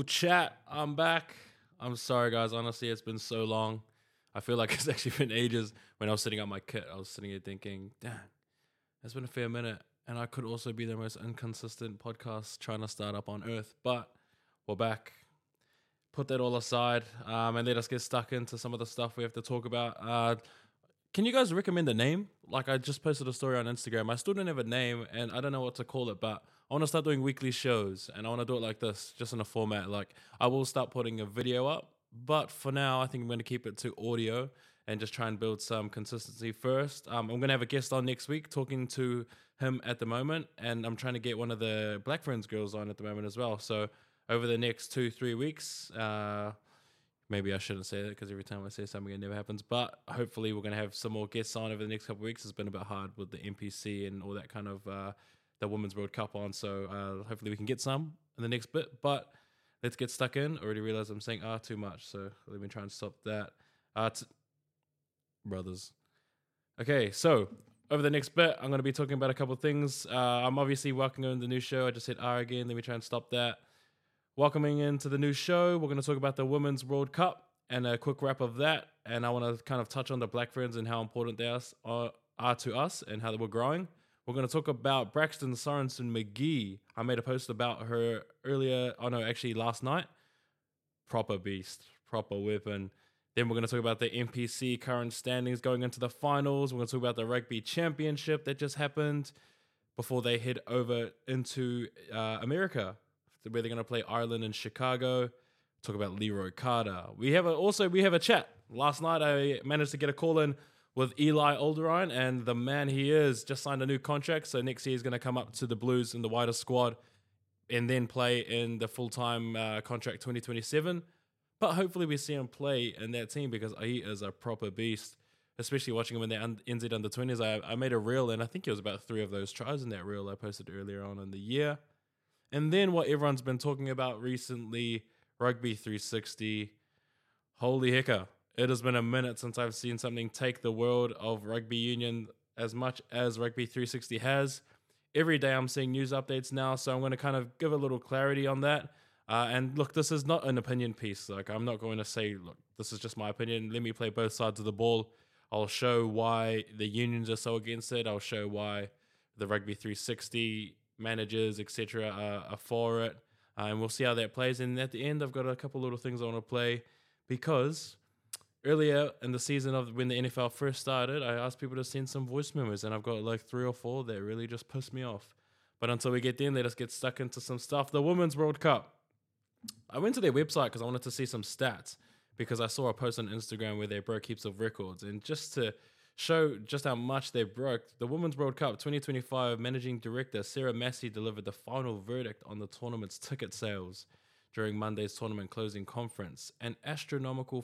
Chat, I'm back. I'm sorry, guys. Honestly, it's been so long. I feel like it's actually been ages. When I was setting up my kit, I was sitting here thinking, damn, it's been a fair minute. And I could also be the most inconsistent podcast trying to start up on Earth. But we're back. Put that all aside and let us get stuck into some of the stuff we have to talk about. Can you guys recommend a name? Like, I just posted a story on Instagram. I still don't have a name, and I don't know what to call it, but I want to start doing weekly shows, and I want to do it like this, just in a format. Like, I will start putting a video up, but for now, I think I'm going to keep it to audio and just try and build some consistency first. I'm going to have a guest on next week, talking to him at the moment, and I'm trying to get one of the Black Friends girls on at the moment as well. So over the next 2-3 weeks, maybe I shouldn't say that because every time I say something, it never happens. But hopefully, we're going to have some more guests on over the next couple of weeks. It's been a bit hard with the NPC and all that kind of the Women's World Cup on. So hopefully, we can get some in the next bit. But let's get stuck in. Already realized I'm saying too much. So let me try and stop that. Brothers. Okay, so over the next bit, I'm going to be talking about a couple of things. I'm obviously welcoming the new show. I just said again. Let me try and stop that. Welcoming into the new show, we're going to talk about the Women's World Cup and a quick wrap of that. And I want to kind of touch on the Black Friends and how important they are to us and how we're growing. We're going to talk about Braxton Sorensen McGee. I made a post about her last night. Proper beast, proper weapon. Then we're going to talk about the NPC current standings going into the finals. We're going to talk about the Rugby Championship that just happened before they head over into America, where they're going to play Ireland and Chicago. Talk about Leroy Carter. We have a chat. Last night I managed to get a call in with Eli Alderine, and the man he is just signed a new contract. So next year he's going to come up to the Blues in the wider squad and then play in the full-time contract 2027. But hopefully we see him play in that team because he is a proper beast, especially watching him in the NZ Under-20s. I made a reel, and I think it was about 3 of those tries in that reel I posted earlier on in the year. And then what everyone's been talking about recently, Rugby 360. Holy hecker. It has been a minute since I've seen something take the world of rugby union as much as Rugby 360 has. Every day I'm seeing news updates now, so I'm going to kind of give a little clarity on that. And look, this is not an opinion piece. Like, I'm not going to say, look, this is just my opinion. Let me play both sides of the ball. I'll show why the unions are so against it. I'll show why the Rugby 360 managers, etc., are for it, and we'll see how that plays. And at the end, I've got a couple little things I want to play because earlier in the season of when the NFL first started, I asked people to send some voice memos, and I've got like 3 or 4 that really just pissed me off. But until we get there, let us get stuck into some stuff. The Women's World Cup. I went to their website because I wanted to see some stats because I saw a post on Instagram where they broke heaps of records, and just to show just how much they broke, the Women's World Cup 2025 Managing Director Sarah Massey delivered the final verdict on the tournament's ticket sales during Monday's tournament closing conference, an astronomical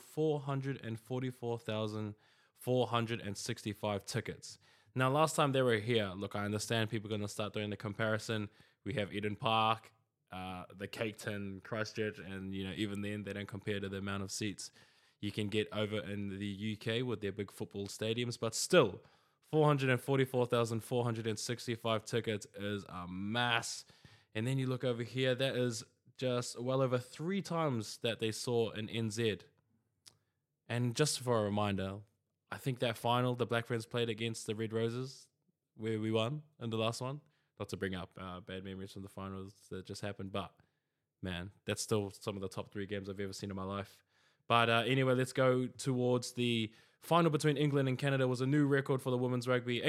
444,465 tickets. Now, last time they were here, look, I understand people are going to start doing the comparison. We have Eden Park, the Cape Town, Christchurch, and even then they don't compare to the amount of seats you can get over in the UK with their big football stadiums, but still, 444,465 tickets is a mass. And then you look over here, that is just well over 3 times that they saw in NZ. And just for a reminder, I think that final, the Black Ferns played against the Red Roses, where we won in the last one. Not to bring up bad memories from the finals that just happened, but man, that's still some of the top 3 games I've ever seen in my life. But anyway, let's go towards the final between England and Canada. It was a new record for the women's rugby.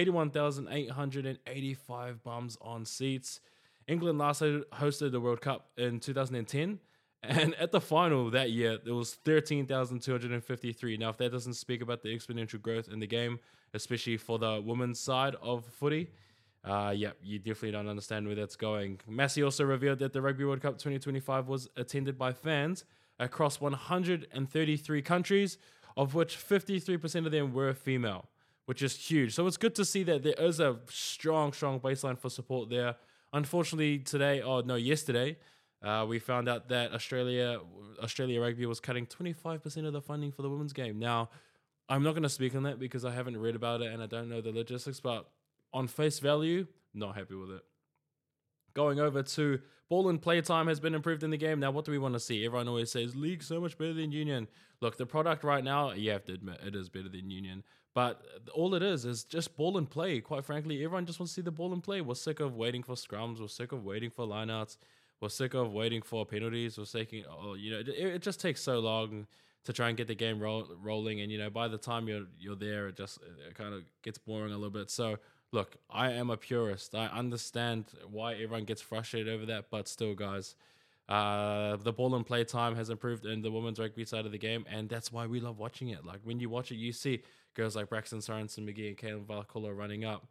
81,885 bums on seats. England last hosted the World Cup in 2010. And at the final that year, there was 13,253. Now, if that doesn't speak about the exponential growth in the game, especially for the women's side of footy, you definitely don't understand where that's going. Massey also revealed that the Rugby World Cup 2025 was attended by fans across 133 countries, of which 53% of them were female, which is huge. So it's good to see that there is a strong baseline for support there. Unfortunately, yesterday, we found out that Australia Rugby was cutting 25% of the funding for the women's game. Now, I'm not going to speak on that because I haven't read about it and I don't know the logistics, but on face value, not happy with it. Going over to ball and play time has been improved in the game. Now, what do we want to see? Everyone always says League so much better than Union. Look, the product right now, you have to admit, it is better than Union. But all it is just ball and play. Quite frankly, everyone just wants to see the ball and play. We're sick of waiting for scrums. We're sick of waiting for lineouts. We're sick of waiting for penalties. We're sick, it just takes so long to try and get the game rolling. And, by the time you're there, it kind of gets boring a little bit. So, look, I am a purist. I understand why everyone gets frustrated over that, but still, guys, the ball and play time has improved in the women's rugby side of the game, and that's why we love watching it. Like, when you watch it, you see girls like Braxton Sorensen-McGee and Kaylin Valhalla running up.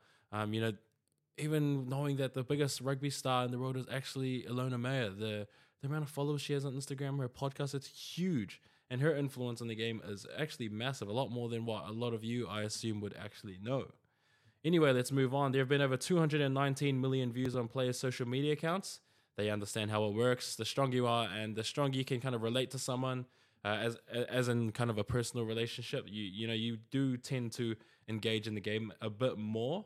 Even knowing that the biggest rugby star in the world is actually Ilona Meyer, the amount of followers she has on Instagram, her podcast, it's huge. And her influence on the game is actually massive, a lot more than what a lot of you, I assume, would actually know. Anyway, let's move on. There have been over 219 million views on players' social media accounts. They understand how it works. The stronger you are and the stronger you can kind of relate to someone, as in kind of a personal relationship, you do tend to engage in the game a bit more.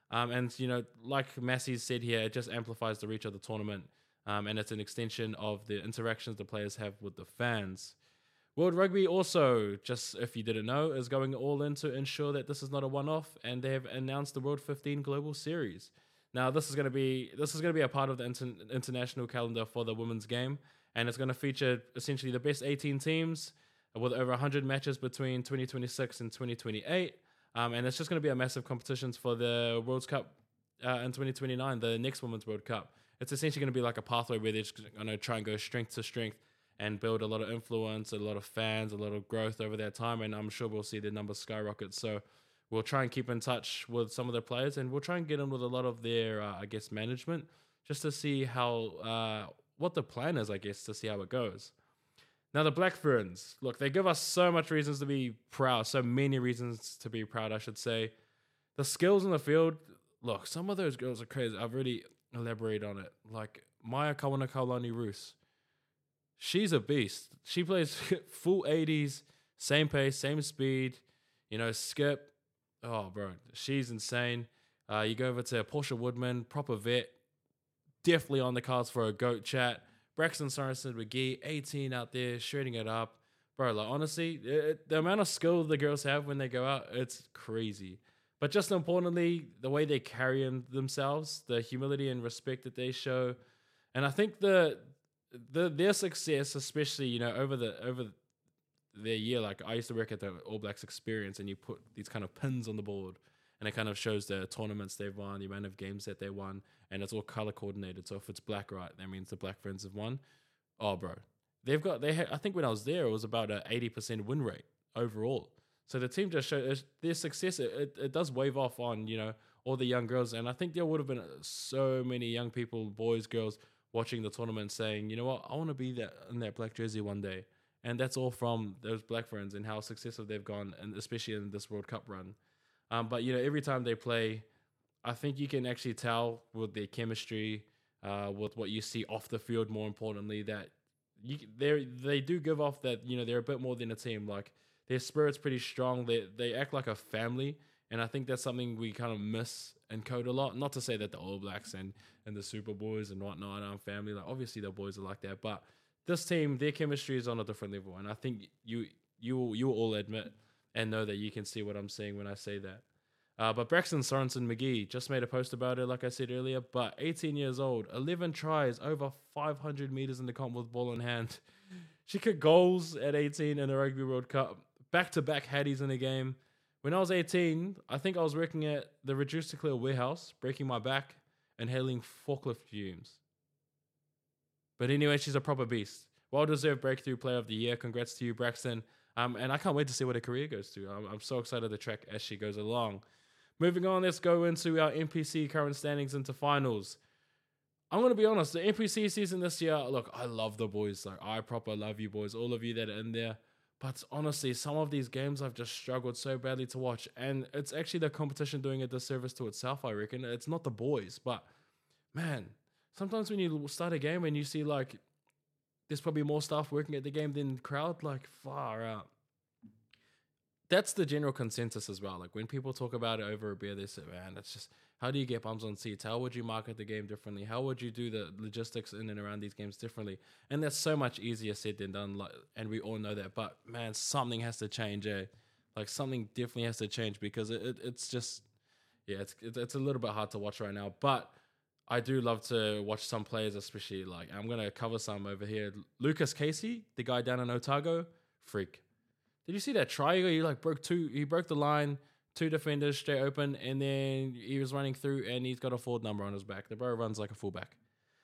Like Massey said here, it just amplifies the reach of the tournament. And it's an extension of the interactions the players have with the fans. World Rugby also, just if you didn't know, is going all in to ensure that this is not a one-off, and they have announced the World 15 Global Series. Now, this is going to be a part of the international calendar for the women's game, and it's going to feature essentially the best 18 teams with over 100 matches between 2026 and 2028. And it's just going to be a massive competitions for the World Cup in 2029, the next Women's World Cup. It's essentially going to be like a pathway where they're just going to try and go strength to strength and build a lot of influence, a lot of fans, a lot of growth over that time. And I'm sure we'll see their numbers skyrocket. So we'll try and keep in touch with some of the players, and we'll try and get in with a lot of their, management, just to see how, what the plan is, to see how it goes. Now, the Black Ferns, look, they give us so much reasons to be proud, so many reasons to be proud, I should say. The skills in the field, look, some of those girls are crazy. I've really elaborated on it. Like Maya Kawanakaulani-Roos. She's a beast. She plays full 80s, same pace, same speed, skip. Oh, bro, she's insane. You go over to Portia Woodman, proper vet, definitely on the cards for a GOAT chat. Braxton Sorensen-McGee, 18 out there, shredding it up. Bro, like, honestly, the amount of skill the girls have when they go out, it's crazy. But just importantly, the way they carry themselves, the humility and respect that they show. And I think their success, especially, over their year, like I used to work at the All Blacks Experience, and you put these kind of pins on the board, and it kind of shows the tournaments they've won, the amount of games that they won, and it's all color coordinated. So if it's black, right, that means the Black Ferns have won. Oh, bro, I think when I was there, it was about an 80% win rate overall. So the team just showed their success. It does wave off on, all the young girls. And I think there would have been so many young people, boys, girls, watching the tournament saying, you know what, I want to be in that black jersey one day. And that's all from those Black Ferns and how successful they've gone, and especially in this World Cup run. But, every time they play, I think you can actually tell with their chemistry, with what you see off the field, more importantly, that they do give off that, they're a bit more than a team. Like, their spirit's pretty strong. They act like a family, and I think that's something we kind of miss in code a lot. Not to say that the All Blacks and the Super Boys and whatnot aren't family. Like, obviously the boys are like that, but this team, their chemistry is on a different level, and I think you will all admit and know that you can see what I'm saying when I say that. But Braxton Sorensen-McGee just made a post about it, like I said earlier, but 18 years old, 11 tries, over 500 meters in the comp with ball in hand. She kicked goals at 18 in the Rugby World Cup, back-to-back Hatties in the game. When I was 18, I think I was working at the Reduced to Clear warehouse, breaking my back, and hailing forklift fumes. But anyway, she's a proper beast. Well-deserved Breakthrough Player of the Year. Congrats to you, Braxton. And I can't wait to see what her career goes to. I'm so excited to track as she goes along. Moving on, let's go into our NPC current standings into finals. I'm going to be honest, the NPC season this year, look, I love the boys. Like, I proper love you boys, all of you that are in there. But honestly, some of these games I've just struggled so badly to watch. And it's actually the competition doing a disservice to itself, I reckon. It's not the boys, but man, sometimes when you start a game and you see like there's probably more staff working at the game than crowd, like far out. that's the general consensus as well. Like when people talk about it over a beer, they say, "Man, that's just how do you get bums on seats? How would you market the game differently? How would you do the logistics in and around these games differently?" And that's so much easier said than done. Like, and we all know that. But man, something has to change. Like something definitely has to change because it's just yeah, it's a little bit hard to watch right now. But I do love to watch some players, especially like I'm gonna cover some over here. Lucas Casey, the guy down in Otago, freak. Did you see that try? He like he broke the line, two defenders straight open, and then he was running through, and he's got a forward number on his back. The bro runs like a fullback.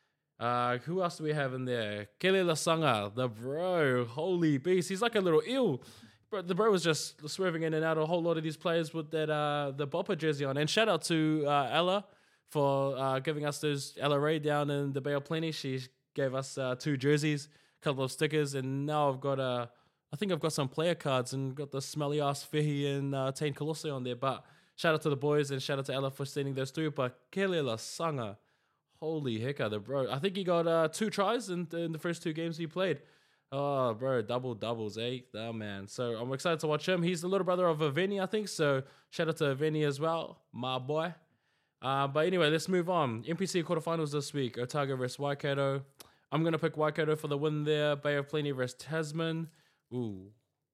Who else do we have in there? Kelly Lasanga, the bro, holy beast. He's like a little eel. But the bro was just swerving in and out a whole lot of these players with that the Bopper jersey on. And shout out to Ella for giving us those Ella Ray down in the Bay of Plenty. She gave us two jerseys, a couple of stickers, and now I've got I think I've got some player cards and got the smelly ass Fihi and Tain Colossi on there. But shout out to the boys and shout out to Ella for sending those through. But Kelly Sanga, holy hecka, the bro. I think he got two tries in the first two games he played. Oh, bro, double doubles, eh? Oh, man. So I'm excited to watch him. He's the little brother of Aveni, I think. So shout out to Aveni as well, my boy. But anyway, let's move on. NPC quarterfinals this week. Otago versus Waikato. I'm going to pick Waikato for the win there. Bay of Plenty versus Tasman. Ooh.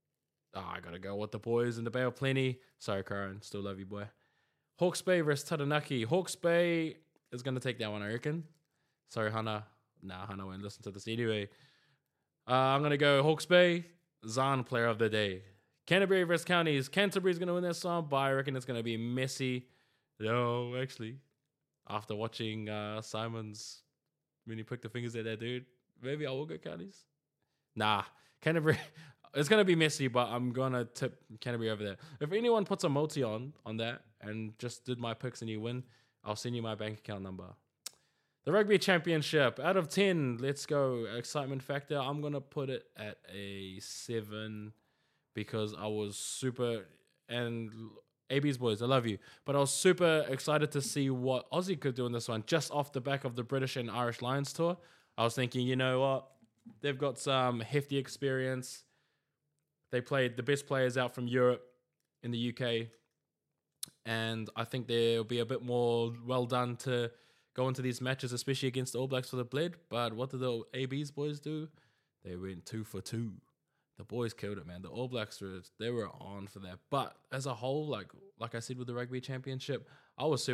I got to go with the boys in the Bay of Plenty. Sorry, Karen. Still love you, boy. Hawke's Bay versus Taranaki. Hawke's Bay is going to take that one, I reckon. Sorry, Hannah. Nah, Hannah won't listen to this anyway. I'm going to go Hawke's Bay, Zahn player of the day. Canterbury versus Counties. Canterbury's going to win this song, but I reckon it's going to be messy. No, actually, after watching Simon's, when he put the fingers at that dude, maybe I will go Counties. Nah, Canterbury, it's going to be messy, but I'm going to tip Canterbury over there. If anyone puts a multi on that and just did my picks and you win, I'll send you my bank account number. The Rugby Championship, out of 10, let's go. Excitement factor, I'm going to put it at a 7 because I was super, and AB's boys, I love you, but I was super excited to see what Aussie could do in this one, just off the back of the British and Irish Lions tour. I was thinking, you know what? They've got some hefty experience. They played the best players out from Europe in the UK, and I think there'll be a bit more well done to go into these matches, especially against the All Blacks for the bled. But what did the AB's boys do? They went 2 for 2. The boys killed it, man. The All Blacks they were on for that. But as a whole, like I said with the Rugby Championship, I was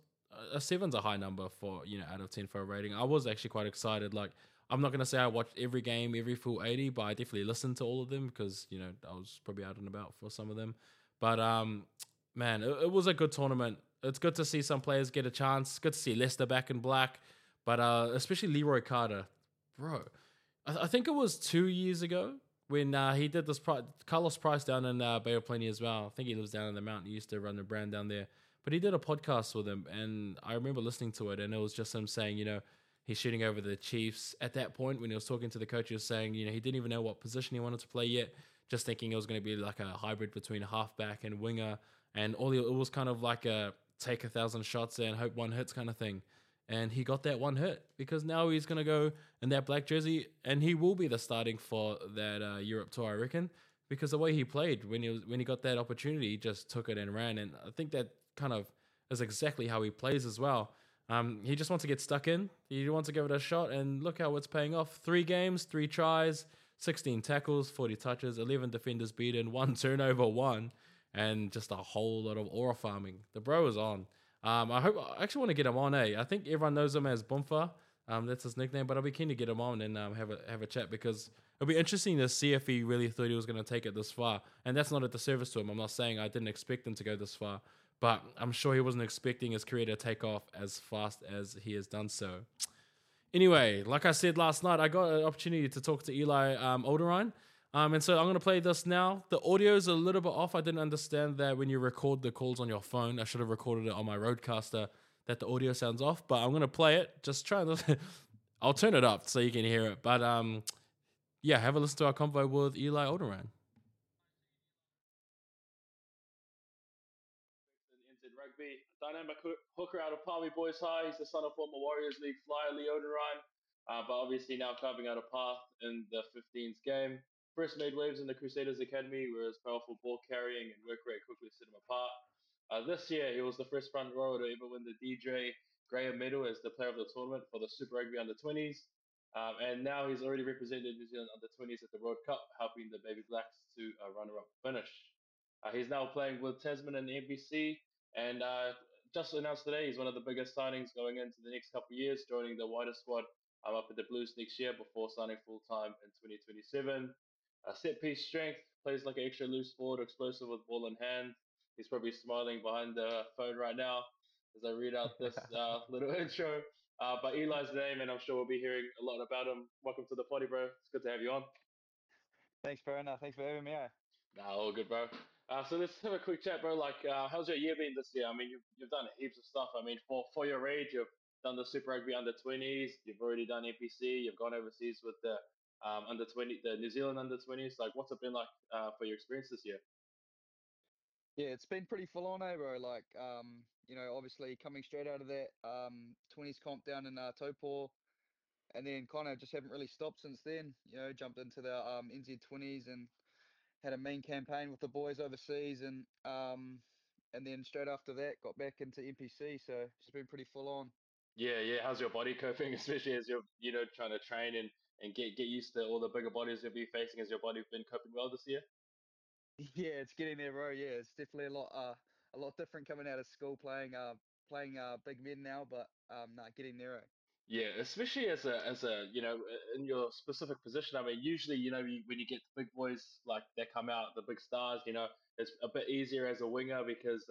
a 7's a high number for out of 10 for a rating. I was actually quite excited. Like I'm not gonna say I watched every game, every full 80, but I definitely listened to all of them because I was probably out and about for some of them. But man, it was a good tournament. It's good to see some players get a chance. Good to see Leicester back in black, but especially Leroy Carter, bro. I think it was 2 years ago when he did this. Carlos Price down in Bay of Plenty as well. I think he lives down in the mountain. He used to run the brand down there, but he did a podcast with him, and I remember listening to it, and it was just him saying, he's shooting over the Chiefs. At that point, when he was talking to the coach, he was saying, he didn't even know what position he wanted to play yet, just thinking it was going to be like a hybrid between a halfback and winger, and it was kind of like a take 1,000 shots and hope one hits kind of thing. And he got that one hit because now he's going to go in that black jersey and he will be the starting for that Europe tour, I reckon, because the way he played when he got that opportunity, he just took it and ran. And I think that kind of is exactly how he plays as well. He just wants to get stuck in. He wants to give it a shot, and look how it's paying off. 3 games, 3 tries, 16 tackles, 40 touches, 11 defenders beaten, 1 turnover, 1, and just a whole lot of aura farming. The bro is on. I actually want to get him on. I think everyone knows him as Bumfa. That's his nickname, but I'll be keen to get him on and have a chat because it'll be interesting to see if he really thought he was going to take it this far. And that's not a disservice to him. I'm not saying I didn't expect him to go this far, but I'm sure he wasn't expecting his career to take off as fast as he has done so. Anyway, like I said last night, I got an opportunity to talk to Eli Alderine. And so I'm going to play this now. The audio is a little bit off. I didn't understand that when you record the calls on your phone, I should have recorded it on my Rodecaster, that the audio sounds off. But I'm going to play it. Just try and listen. I'll turn it up so you can hear it. But yeah, have a listen to our convo with Eli Alderine. Rugby, dynamic hooker out of Palmy Boys High. He's the son of former Warriors League flyer Lee Oderine, but obviously now carving out a path in the 15s game. first made waves in the Crusaders Academy, where his powerful ball carrying and work rate quickly set him apart. This year, he was the first front rower to ever win the DJ Graham Medal as the player of the tournament for the Super Rugby Under 20s. And now he's already represented New Zealand Under 20s at the World Cup, helping the Baby Blacks to a runner up finish. He's now playing with Tasman and the NPC, and just announced today he's one of the biggest signings going into the next couple of years, joining the wider squad up at the Blues next year before signing full time in 2027. Set piece strength, plays like an extra loose forward, explosive with ball in hand. He's probably smiling behind the phone right now as I read out this little intro. But Eli's the name, and I'm sure we'll be hearing a lot about him. Welcome to the potty, bro. It's good to have you on. Thanks, bro. No, thanks for having me. Nah, all good, bro. So let's have a quick chat, bro. Like, how's your year been this year? I mean, you've done heaps of stuff. I mean, for your age, you've done the Super Rugby under 20s. You've already done NPC. You've gone overseas with the under 20, the New Zealand under 20s. Like, what's it been like for your experience this year? Yeah, it's been pretty full on, bro. Like, obviously coming straight out of that 20s comp down in Taupo, and then kind of just haven't really stopped since then. Jumped into the NZ 20s and had a main campaign with the boys overseas, and then straight after that got back into NPC. So it's been pretty full on. Yeah, yeah. How's your body coping, especially as you're trying to train and get used to all the bigger bodies you'll be facing? Has your body been coping well this year? Yeah, it's getting there, bro. Yeah, it's definitely a lot different coming out of school playing big men now, but not getting there. Yeah, especially as a in your specific position. I mean, usually when you get the big boys like that come out, the big stars, it's a bit easier as a winger because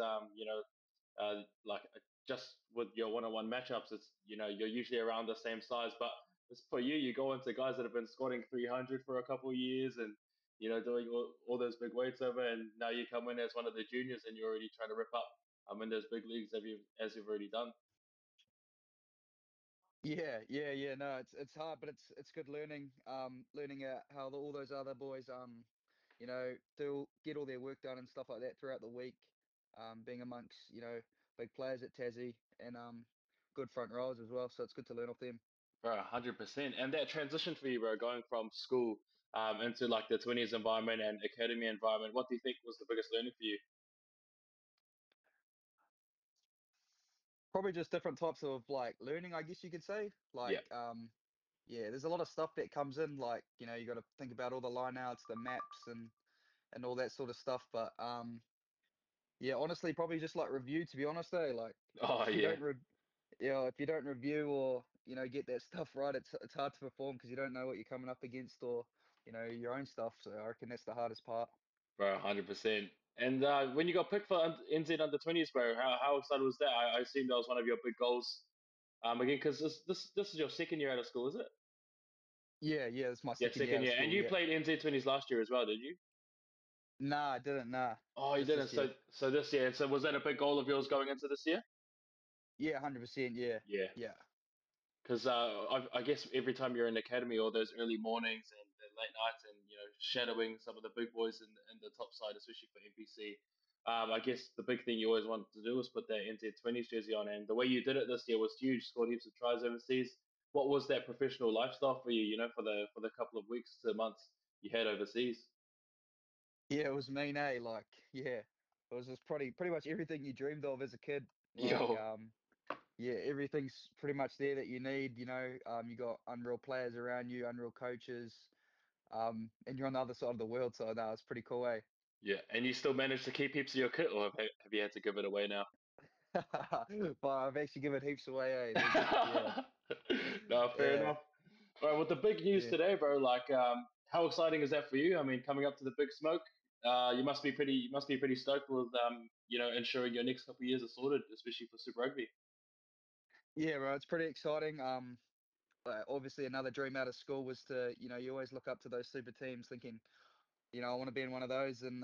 like just with your one-on-one matchups, it's you're usually around the same size. But it's for you, you go into guys that have been squatting 300 for a couple of years and doing all those big weights over, and now you come in as one of the juniors and you're already trying to rip up in those big leagues as you've already done. Yeah, yeah, yeah. No, it's hard, but it's good learning. Learning how all those other boys do get all their work done and stuff like that throughout the week. Being amongst big players at Tassie and good front rows as well. So it's good to learn off them. Bro, 100%. And that transition for you, bro, going from school into like the 20s environment and academy environment, what do you think was the biggest learning for you? Probably just different types of like learning, I guess you could say. Yeah. Yeah, there's a lot of stuff that comes in. Like you got to think about all the line outs, the maps, and all that sort of stuff. But yeah, honestly, probably just like review, to be honest, like Oh, if you yeah. don't if you don't review or get that stuff right, it's hard to perform because you don't know what you're coming up against or your own stuff. So I reckon that's the hardest part. Bro, 100%. And when you got picked for NZ under 20s, bro, how excited was that? I assume that was one of your big goals again, because this is your second year out of school, is it? Yeah, yeah, it's my Yeah, second year second out of year. And school. you Yeah, played NZ 20s last year as well, did you? nah, I didn't. Nah, Oh, you just didn't. this year. So this year. So was that a big goal of yours going into this year? Yeah, 100%. Yeah, Yeah. yeah, Because I guess every time you're in the academy, all those early mornings and late nights, and shadowing some of the big boys in the top side, especially for NPC. I guess the big thing you always wanted to do was put that NZ 20s jersey on, and the way you did it this year was huge. Scored heaps of tries overseas. What was that professional lifestyle for you? For the couple of weeks to months you had overseas. yeah. It was mean, Like, yeah, it was just pretty much everything you dreamed of as a kid. Like, Yo, yeah, everything's pretty much there that you need. You got unreal players around you, unreal coaches, and you're on the other side of the world. So that was pretty cool, eh? yeah, and you still managed to keep heaps of your kit, or have you had to give it away now? But I've actually given heaps away, eh? Yeah, No, fair yeah, enough. All right, with the big news yeah. today, bro, like, how exciting is that for you? I mean, coming up to the big smoke, you must be pretty stoked with, ensuring your next couple of years are sorted, especially for Super Rugby. Yeah, bro, it's pretty exciting. But obviously another dream out of school was to, you always look up to those super teams thinking, I want to be in one of those. And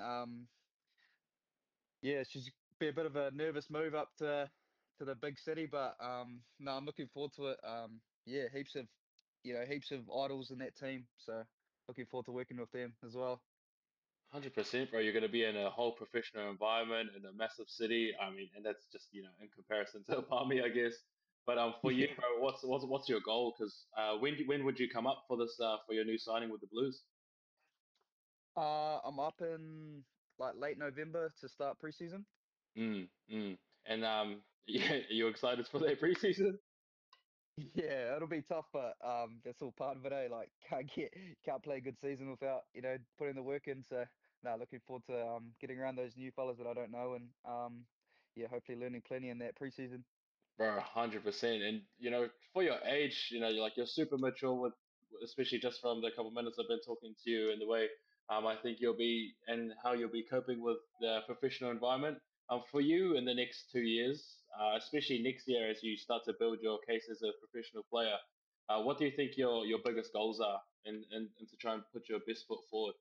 yeah, it's just be a bit of a nervous move up to the big city, but no, I'm looking forward to it. Yeah, heaps of idols in that team, so looking forward to working with them as well. 100%, bro. You're going to be in a whole professional environment in a massive city. I mean, and that's just in comparison to Palmy, I guess. But for you, Yeah. bro, what's your goal? Because when would you come up for this for your new signing with the Blues? I'm up in like late November to start preseason. Mm. And yeah, are you excited for their preseason? Yeah, it'll be tough, but that's all part of it, eh? Like can't play a good season without, putting the work in. So no, looking forward to getting around those new fellas that I don't know and yeah, hopefully learning plenty in that preseason. Bro, 100%. And for your age, you're super mature with, especially just from the couple minutes I've been talking to you and the way I think you'll be and how you'll be coping with the professional environment. For you in the next 2 years, especially next year as you start to build your case as a professional player, what do you think your biggest goals are and to try and put your best foot forward?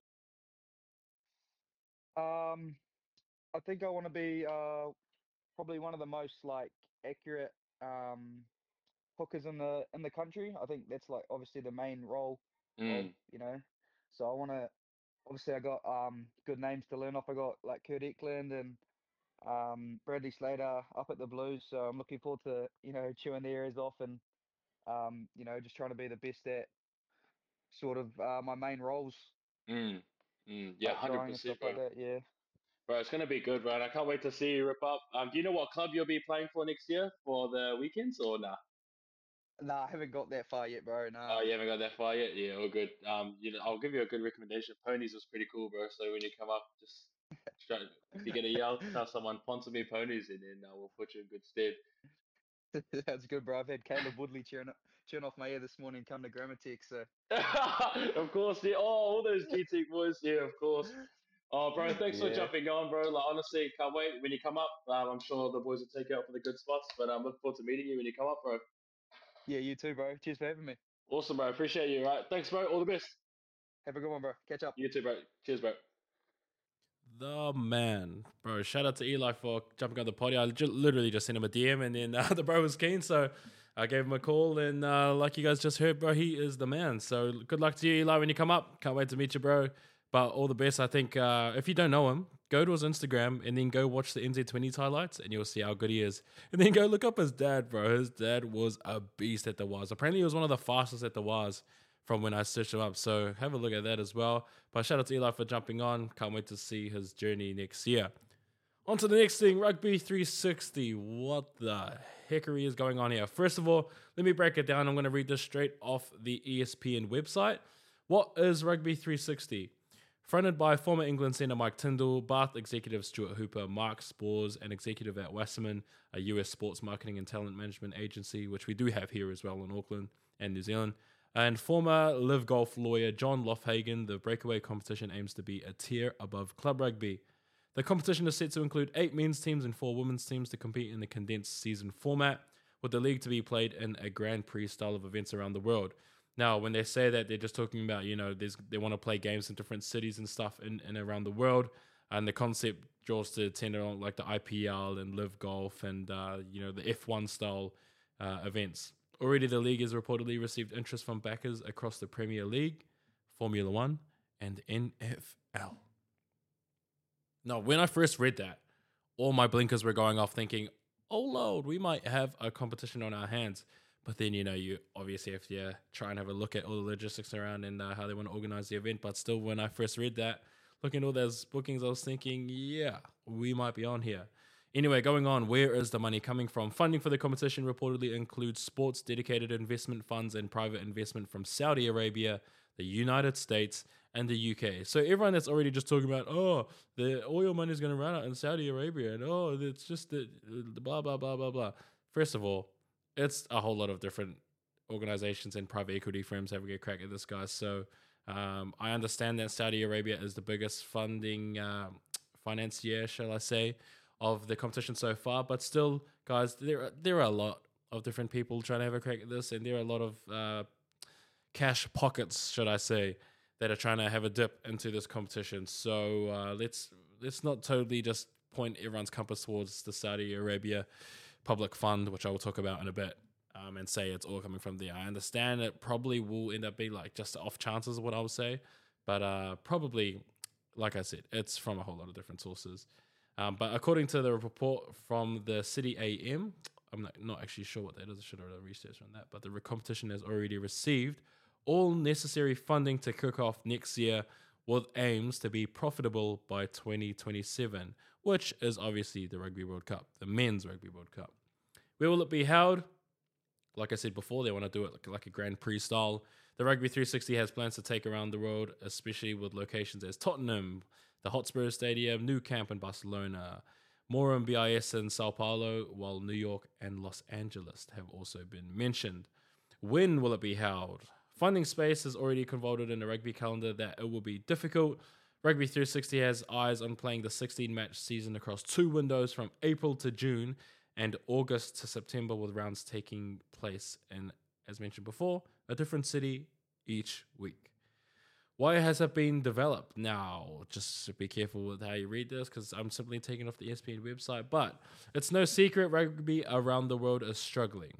Um, I think I want to be probably one of the most like accurate hookers in the country. I think that's like obviously the main role of, Mm, so I want to obviously I got good names to learn off. I got like Kurt Eklund and Bradley Slater up at the Blues, so I'm looking forward to, chewing their ears off and just trying to be the best at sort of my main roles, mm, yeah, like throwing and 100%, stuff bro. like that. Yeah. Bro, it's gonna be good, bro. And I can't wait to see you rip up. Do you know what club you'll be playing for next year for the weekends or nah? Nah, I haven't got that far yet, bro. Nah. Oh, you haven't got that far yet? Yeah, all good. I'll give you a good recommendation. Ponies was pretty cool, bro. So when you come up, just try, if you get a yell, tell someone sponsor me ponies, and then we'll put you in good stead. That's good, bro. I've had Caleb Woodley cheering off my ear this morning. Come to Grammatic, so Of course, yeah. Oh, all those GT boys, yeah, of course. Oh, bro, thanks for yeah, jumping on, bro. Like, honestly, can't wait when you come up. I'm sure the boys will take you out for the good spots, but I'm looking forward to meeting you when you come up, bro. yeah. You too, bro. Cheers for having me. Awesome, bro. Appreciate you. Right. Thanks, bro. All the best. Have a good one, bro. Catch up. You too, bro. Cheers, bro. The man, bro. Shout out to Eli for jumping on the potty. I literally just sent him a DM, and then the bro was keen, so I gave him a call. And like you guys just heard, bro, he is the man. So good luck to you, Eli, when you come up. Can't wait to meet you, bro. But all the best. I think if you don't know him, go to his Instagram and then go watch the NZ20s highlights, and you'll see how good he is. And then go look up his dad, bro. His dad was a beast at the Waz. Apparently, he was one of the fastest at the Waz from when I searched him up. So have a look at that as well. But shout out to Eli for jumping on. Can't wait to see his journey next year. On to the next thing, Rugby 360. What the hickory is going on here? First of all, let me break it down. I'm going to read this straight off the ESPN website. What is Rugby 360? Fronted by former England centre Mike Tyndall, Bath executive Stuart Hooper, Mark Spores, an executive at Wasserman, a US sports marketing and talent management agency, which we do have here as well in Auckland and New Zealand, and former Live Golf lawyer John Lofhagen. The breakaway competition aims to be a tier above club rugby. The competition is set to include 8 men's teams and 4 women's teams to compete in the condensed season format, with the league to be played in a Grand Prix style of events around the world. Now, when they say that, they're just talking about, they want to play games in different cities and stuff and around the world. And the concept draws to tender on like the IPL and Live Golf and, the F1 style events. Already, the league has reportedly received interest from backers across the Premier League, Formula One, and NFL. Now, when I first read that, all my blinkers were going off thinking, oh, Lord, we might have a competition on our hands. But then, you obviously have to try and have a look at all the logistics around and how they want to organize the event. But still, when I first read that, looking at all those bookings, I was thinking, yeah, we might be on here. Anyway, going on, where is the money coming from? Funding for the competition reportedly includes sports dedicated investment funds and private investment from Saudi Arabia, the United States, and the UK. So everyone that's already just talking about, oh, the oil money is going to run out in Saudi Arabia, and oh, it's just the blah, blah, blah, blah, blah. First of all, it's a whole lot of different organizations and private equity firms having a crack at this, guys. So I understand that Saudi Arabia is the biggest funding financier, shall I say, of the competition so far. But still, guys, there are a lot of different people trying to have a crack at this, and there are a lot of cash pockets, should I say, that are trying to have a dip into this competition. So let's not totally just point everyone's compass towards the Saudi Arabia public fund, which I will talk about in a bit, and say it's all coming from there. I understand it probably will end up being like just off chances, what I would say, but probably, like I said, it's from a whole lot of different sources. But according to the report from the City AM, I'm not actually sure what that is. I should have done research on that. But the competition has already received all necessary funding to kick off next year, with aims to be profitable by 2027, which is obviously the Rugby World Cup, the Men's Rugby World Cup. Where will it be held? Like I said before, they want to do it like a Grand Prix style. The Rugby 360 has plans to take around the world, especially with locations as Tottenham, the Hotspur Stadium, Nou Camp in Barcelona, Morum BIS in Sao Paulo, while New York and Los Angeles have also been mentioned. When will it be held? Finding space is already convoluted in the rugby calendar that it will be difficult. Rugby 360 has eyes on playing the 16-match season across 2 windows from April to June and August to September, with rounds taking place in, as mentioned before, a different city each week. Why has it been developed? Now, just be careful with how you read this because I'm simply taking off the ESPN website, but it's no secret rugby around the world is struggling.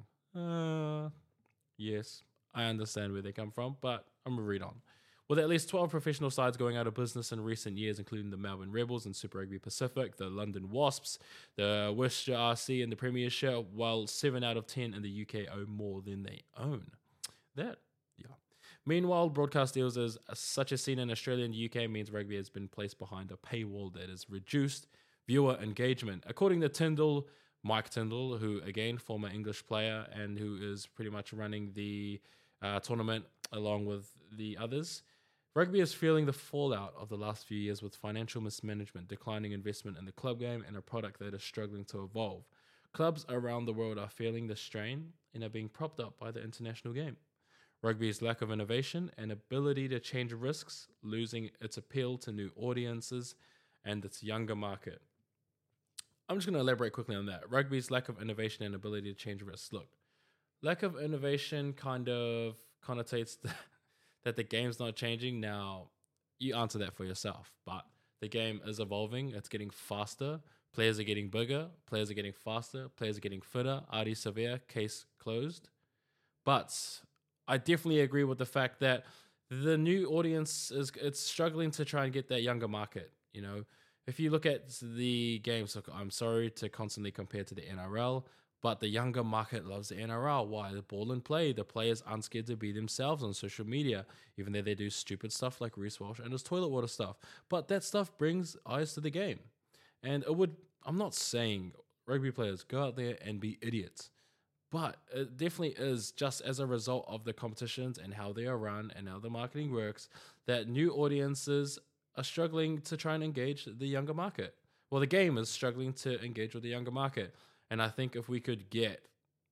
Yes, I understand where they come from, but I'm going to read on. With at least 12 professional sides going out of business in recent years, including the Melbourne Rebels and Super Rugby Pacific, the London Wasps, the Worcester RC and the Premiership, while 7 out of 10 in the UK own more than they own. Meanwhile, broadcast deals as such as seen in Australia and the UK means rugby has been placed behind a paywall that has reduced viewer engagement. According to Mike Tyndall, who again, former English player and who is pretty much running the tournament along with the others, rugby is feeling the fallout of the last few years with financial mismanagement, declining investment in the club game, and a product that is struggling to evolve. Clubs around the world are feeling the strain and are being propped up by the international game. Rugby's lack of innovation and ability to change risks, losing its appeal to new audiences and its younger market. I'm just going to elaborate quickly on that. Rugby's lack of innovation and ability to change risks. Look, lack of innovation kind of connotates that the game's not changing. Now, you answer that for yourself, but the game is evolving. It's getting faster. Players are getting bigger. Players are getting faster. Players are getting fitter. Ardie Savea, case closed. But I definitely agree with the fact that the new audience it's struggling to try and get that younger market. You know, if you look at the games, look, I'm sorry to constantly compare to the NRL, but the younger market loves the NRL. Why? The ball and play. The players aren't scared to be themselves on social media, even though they do stupid stuff like Reece Walsh and his toilet water stuff. But that stuff brings eyes to the game. And I'm not saying rugby players go out there and be idiots. But it definitely is just as a result of the competitions and how they are run and how the marketing works that new audiences are struggling to try and engage the younger market. Well, the game is struggling to engage with the younger market. And I think if we could get,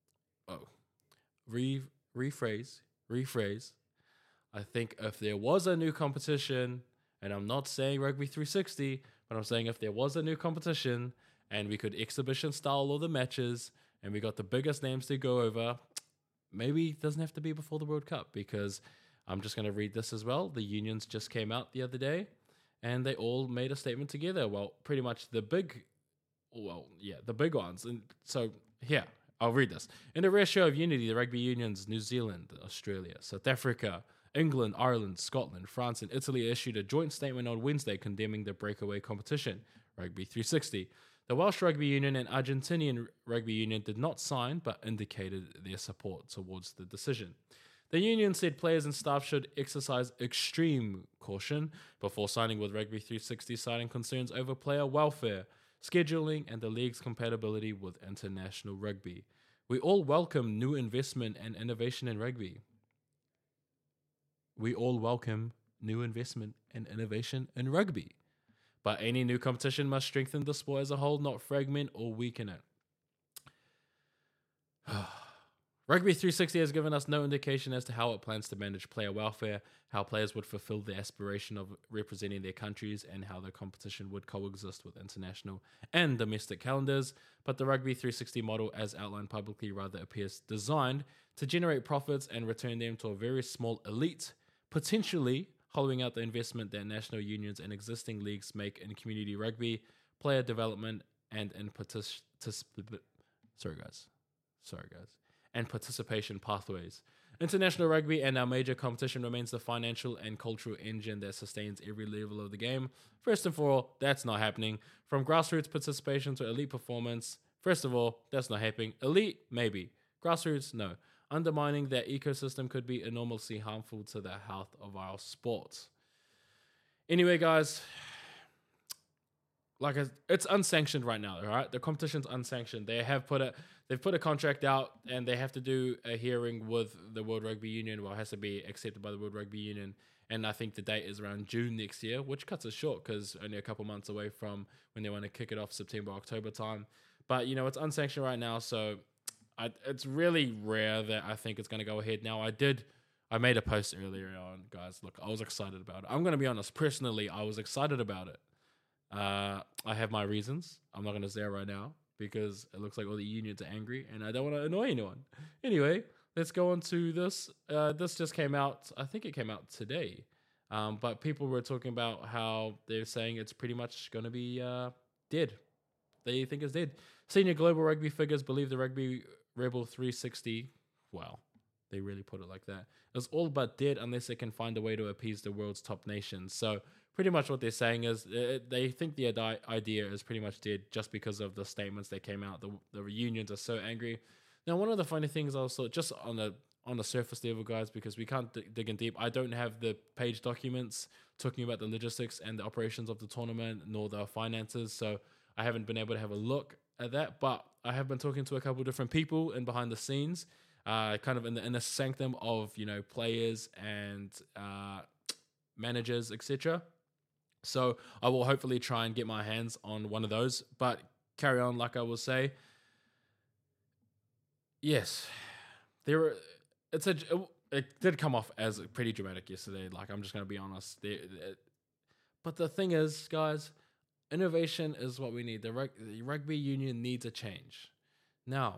rephrase, I think if there was a new competition, and I'm not saying Rugby 360, but I'm saying if there was a new competition and we could exhibition style all the matches, and we got the biggest names to go over, maybe it doesn't have to be before the World Cup, because I'm just going to read this as well. The unions just came out the other day, and they all made a statement together. Well, pretty much the big ones. And so, here, I'll read this. In a rare show of unity, the rugby unions, New Zealand, Australia, South Africa, England, Ireland, Scotland, France, and Italy issued a joint statement on Wednesday condemning the breakaway competition, Rugby 360. The Welsh Rugby Union and Argentinian Rugby Union did not sign, but indicated their support towards the decision. The union said players and staff should exercise extreme caution before signing with Rugby 360, citing concerns over player welfare, scheduling, and the league's compatibility with international rugby. We all welcome new investment and innovation in rugby. But any new competition must strengthen the sport as a whole, not fragment or weaken it. Rugby 360 has given us no indication as to how it plans to manage player welfare, how players would fulfill the aspiration of representing their countries, and how the competition would coexist with international and domestic calendars. But the Rugby 360 model, as outlined publicly, rather appears designed to generate profits and return them to a very small elite, potentially hollowing out the investment that national unions and existing leagues make in community rugby, player development, and in participation pathways. International rugby and our major competition remains the financial and cultural engine that sustains every level of the game. First and foremost, that's not happening. From grassroots participation to elite performance, first of all, that's not happening. Elite, maybe. Grassroots, no. Undermining that ecosystem could be enormously harmful to the health of our sports. Anyway, guys, it's unsanctioned right now. All right, the competition's unsanctioned. They've put a contract out, and they have to do a hearing with the World Rugby Union. Well, it has to be accepted by the World Rugby Union, and I think the date is around June next year, which cuts it short because only a couple months away from when they want to kick it off, September, October time. But it's unsanctioned right now, so it's really rare that I think it's going to go ahead. Now, I made a post earlier on, guys. Look, I was excited about it. I'm going to be honest. Personally, I was excited about it. I have my reasons. I'm not going to say it right now because it looks like all the unions are angry and I don't want to annoy anyone. Anyway, let's go on to this. This just came out. I think it came out today. But people were talking about how they're saying it's pretty much going to be dead. They think it's dead. Senior global rugby figures believe the Rugby Rebel 360, wow, they really put it like that, is all but dead unless they can find a way to appease the world's top nations. So pretty much what they're saying is they think the idea is pretty much dead just because of the statements that came out. The unions are so angry. Now, one of the funny things also, just on the surface level, guys, because we can't dig in deep, I don't have the page documents talking about the logistics and the operations of the tournament, nor the finances, so I haven't been able to have a look at that, but I have been talking to a couple of different people in behind the scenes, kind of in the inner sanctum of, players and managers, etc. So I will hopefully try and get my hands on one of those, but carry on, like I will say. Yes, it did come off as pretty dramatic yesterday. Like, I'm just going to be honest. But the thing is, guys, innovation is what we need. The rugby union needs a change. Now,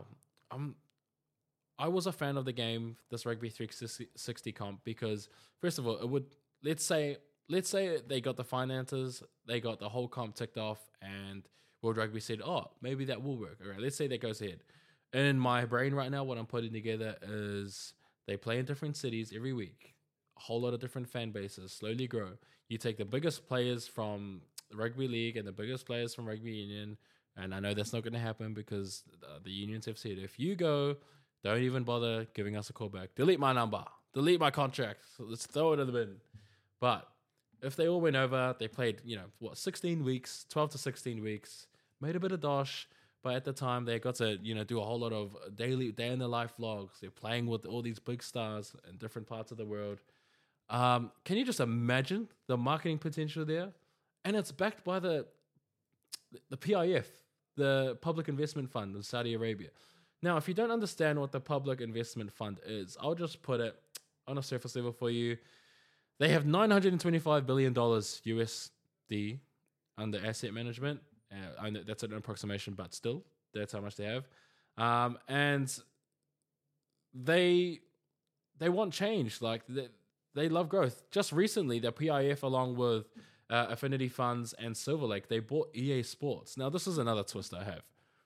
I was a fan of the game, this Rugby 360 comp, because first of all, it would let's say they got the finances, they got the whole comp ticked off, and World Rugby said, "Oh, maybe that will work." All right, let's say that goes ahead. In my brain right now, what I'm putting together is they play in different cities every week, a whole lot of different fan bases, slowly grow. You take the biggest players from the Rugby League and the biggest players from Rugby Union, and I know that's not going to happen because the unions have said, if you go, don't even bother giving us a call back. Delete my number. Delete my contract. Let's throw it in the bin. But if they all went over, they played, 16 weeks, 12 to 16 weeks, made a bit of dosh, but at the time they got to, do a whole lot of daily day in the life vlogs. They're playing with all these big stars in different parts of the world. Can you just imagine the marketing potential there? And it's backed by the PIF, the Public Investment Fund in Saudi Arabia. Now, if you don't understand what the Public Investment Fund is, I'll just put it on a surface level for you. They have $925 billion USD under asset management. I know that's an approximation, but still, that's how much they have. And they want change. Like, they love growth. Just recently, the PIF, along with Affinity Funds and Silver Lake, they bought EA Sports. Now, this is another twist I have.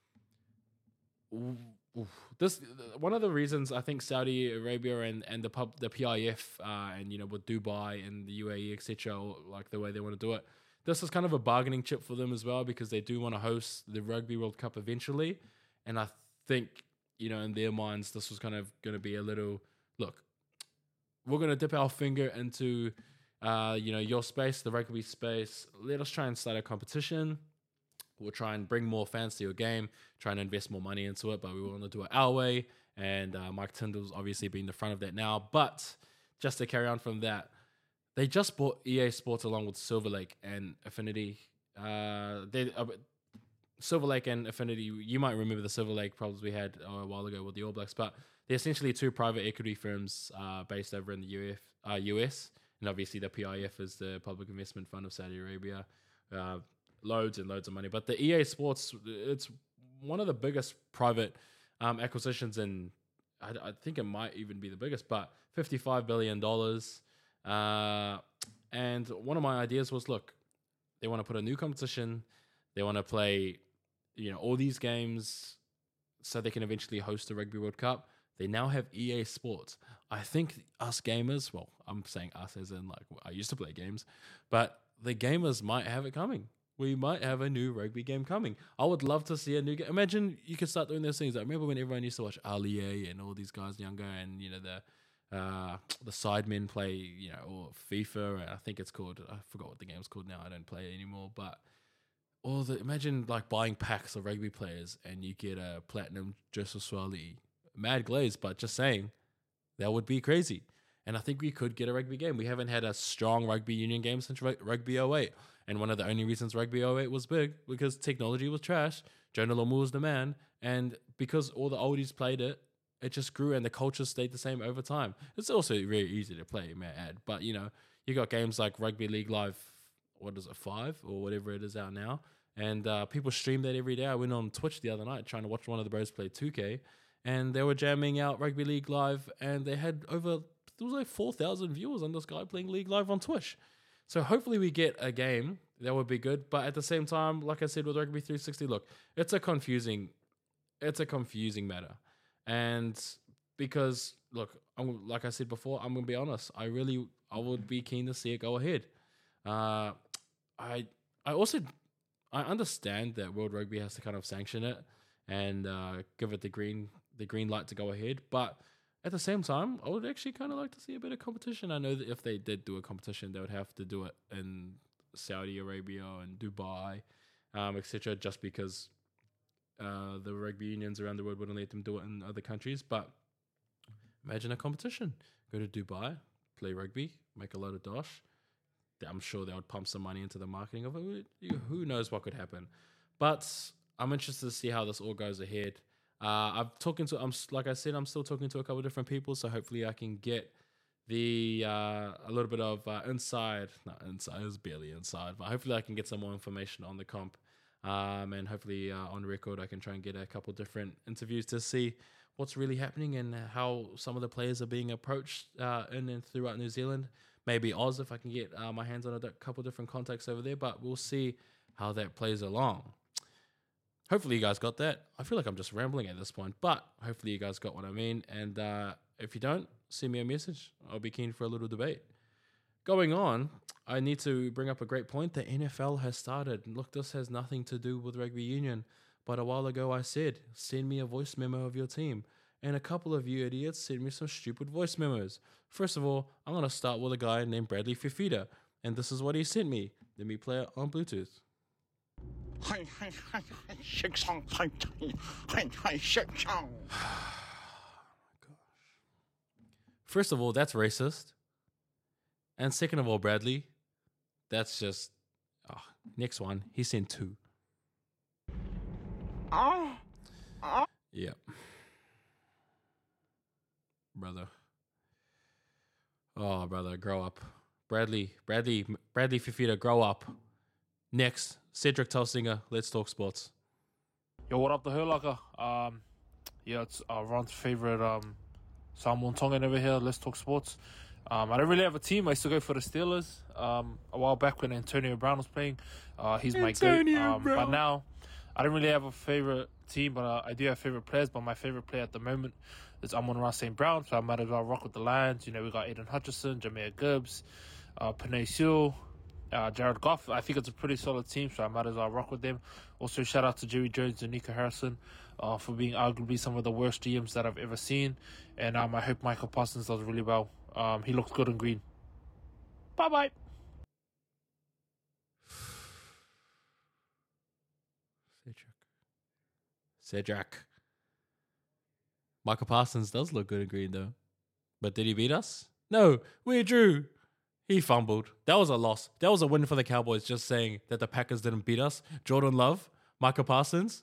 This one of the reasons I think Saudi Arabia and the PIF and with Dubai and the UAE, etc., like the way they want to do it, this is kind of a bargaining chip for them as well, because they do want to host the Rugby World Cup eventually. And I think, in their minds, this was kind of going to be a little, look, we're going to dip our finger into, your space, the rugby space. Let us try and start a competition. We'll try and bring more fans to your game, try and invest more money into it, but we want to do it our way. And Mike Tyndall's obviously been the front of that now. But just to carry on from that, they just bought EA Sports along with Silver Lake and Affinity. Silver Lake and Affinity, you might remember the Silver Lake problems we had a while ago with the All Blacks, but they're essentially two private equity firms based over in the US. And obviously the PIF is the Public Investment Fund of Saudi Arabia. Loads and loads of money. But the EA Sports, it's one of the biggest private acquisitions, and I think it might even be the biggest, but $55 billion. And one of my ideas was, look, they want to put a new competition. They want to play, all these games so they can eventually host the Rugby World Cup. They now have EA Sports. I think us gamers, well, I'm saying us as in, like, I used to play games, but the gamers might have it coming. We might have a new rugby game coming. I would love to see a new game. Imagine you could start doing those things. I remember when everyone used to watch Ali and all these guys younger, and the sidemen play, or FIFA. I think it's called. I forgot what the game's called now. I don't play it anymore. But imagine like buying packs of rugby players and you get a platinum Joseph Swali, mad glaze. But just saying, that would be crazy. And I think we could get a rugby game. We haven't had a strong rugby union game since Rugby 08. And one of the only reasons Rugby 08 was big because technology was trash. Jonah Lomu was the man. And because all the oldies played it, it just grew and the culture stayed the same over time. It's also very easy to play, may I add. But, you got games like Rugby League Live, 5 or whatever it is out now. And people stream that every day. I went on Twitch the other night trying to watch one of the bros play 2K. And they were jamming out Rugby League Live. And they had there was like 4,000 viewers on this guy playing League Live on Twitch. So hopefully we get a game. That would be good. But at the same time, like I said with Rugby 360, look, it's a confusing matter. And because, look, like I said before, I'm going to be honest. I would be keen to see it go ahead. I understand that World Rugby has to kind of sanction it and give it the green light to go ahead. But at the same time, I would actually kind of like to see a bit of competition. I know that if they did do a competition, they would have to do it in Saudi Arabia and Dubai, etc. Just because the rugby unions around the world wouldn't let them do it in other countries. But imagine a competition. Go to Dubai, play rugby, make a lot of dosh. I'm sure they would pump some money into the marketing of it. Who knows what could happen? But I'm interested to see how this all goes ahead. Like I said, I'm still talking to a couple of different people, so hopefully I can get a little bit of inside. Not inside, it was barely inside, but hopefully I can get some more information on the comp. And hopefully on record I can try and get a couple different interviews to see what's really happening and how some of the players are being approached in and throughout New Zealand. Maybe Oz if I can get my hands on a couple different contacts over there, but we'll see how that plays along. Hopefully you guys got that. I feel like I'm just rambling at this point, but hopefully you guys got what I mean. And if you don't, send me a message. I'll be keen for a little debate. Going on, I need to bring up a great point. The NFL has started. Look, this has nothing to do with rugby union, but a while ago I said, send me a voice memo of your team. And a couple of you idiots sent me some stupid voice memos. First of all, I'm going to start with a guy named Bradley Fifita. And this is what he sent me. Let me play it on Bluetooth. First of all, that's racist. And second of all, Bradley, that's just... next one, he sent 2. Yep. Brother. Oh, brother, grow up. Bradley Fifita, grow up. Next, Cedric Telsinger, Let's Talk Sports. Yo, what up, the Hurlaka? It's Ron's favorite Samuel Tongan over here, Let's Talk Sports. I don't really have a team. I used to go for the Steelers a while back when Antonio Brown was playing. He's my goat. But now, I don't really have a favorite team, but I do have favorite players. But my favorite player at the moment is Amon-Ra St. Brown, so I might as well rock with the Lions. We got Aiden Hutchinson, Jameer Gibbs, Penei Sewell, Jared Goff. I think it's a pretty solid team, so I might as well rock with them. Also, shout out to Jerry Jones and Nico Harrison for being arguably some of the worst GMs that I've ever seen. And I hope Michael Parsons does really well. He looks good in green. Bye-bye. Cedric. Michael Parsons does look good in green, though. But did he beat us? No, we drew. He fumbled. That was a loss. That was a win for the Cowboys, just saying that the Packers didn't beat us. Jordan Love, Michael Parsons.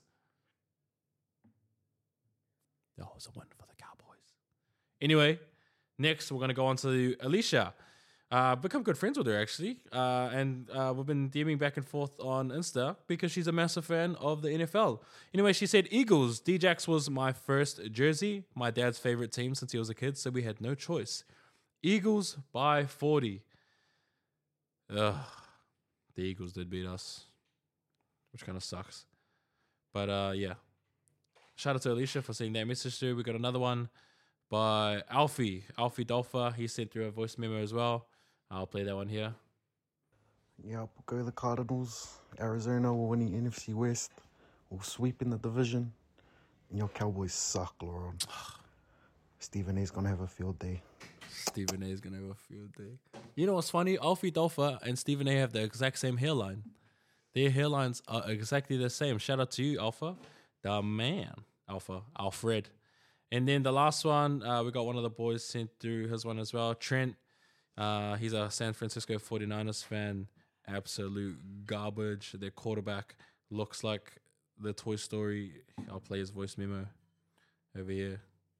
That was a win for the Cowboys. Anyway, next we're going to go on to Alicia. Become good friends with her, actually. And we've been DMing back and forth on Insta because she's a massive fan of the NFL. Anyway, she said, Eagles. D-Jax was my first jersey, my dad's favorite team since he was a kid, so we had no choice. Eagles by 40. Ugh. The Eagles did beat us, which kind of sucks. But, yeah. Shout out to Alicia for sending that message through. We got another one by Alfie Dolpha. He sent through a voice memo as well. I'll play that one here. Yeah, we'll go the Cardinals. Arizona will win the NFC West. We'll sweep in the division. And your Cowboys suck, Lauren. Stephen A's going to have a field day. Stephen A is gonna have a field day. You know what's funny? Alfie Dolpha and Stephen A have the exact same hairline. Their hairlines are exactly the same. Shout out to you, Alpha. The man. Alfred. And then the last one, we got one of the boys sent through his one as well. Trent. He's a San Francisco 49ers fan. Absolute garbage. Their quarterback looks like the Toy Story. I'll play his voice memo over here.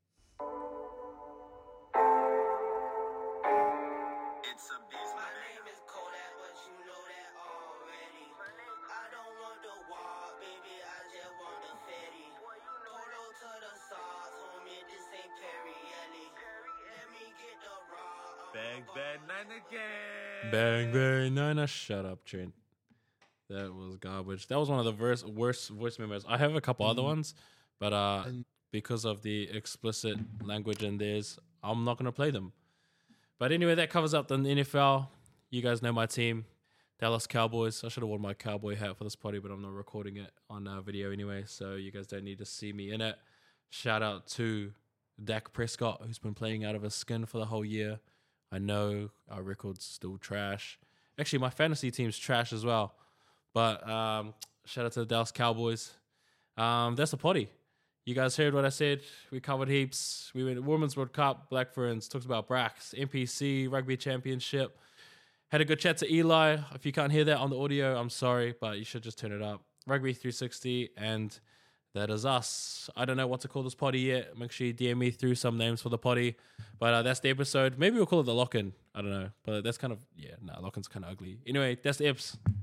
It's a beast. My name is Kodak, but you know that already. I don't want the wall, baby, I just want the fetty. Polo to the sauce, homie, this ain't Perrielli. Let me get the raw. Bang, bang, nine again. Bang, bang, Nina. Shut up, Trent. That was garbage. That was one of the worst voice memos. I have a couple other ones, but because of the explicit language in theirs, I'm not going to play them. But anyway, that covers up the NFL. You guys know my team, Dallas Cowboys. I should have worn my cowboy hat for this party, but I'm not recording it on video anyway, so you guys don't need to see me in it. Shout out to Dak Prescott, who's been playing out of his skin for the whole year. I know our record's still trash. Actually, my fantasy team's trash as well. But shout out to the Dallas Cowboys. That's the potty. You guys heard what I said. We covered heaps. We went Women's World Cup, Black Ferns, talked about Brax, NPC, Rugby Championship. Had a good chat to Eli. If you can't hear that on the audio, I'm sorry, but you should just turn it up. Rugby 360, and that is us. I don't know what to call this potty yet. Make sure you DM me through some names for the potty. But that's the episode. Maybe we'll call it the lock-in. I don't know. But that's kind of, lock-in's kind of ugly. Anyway, that's the eps.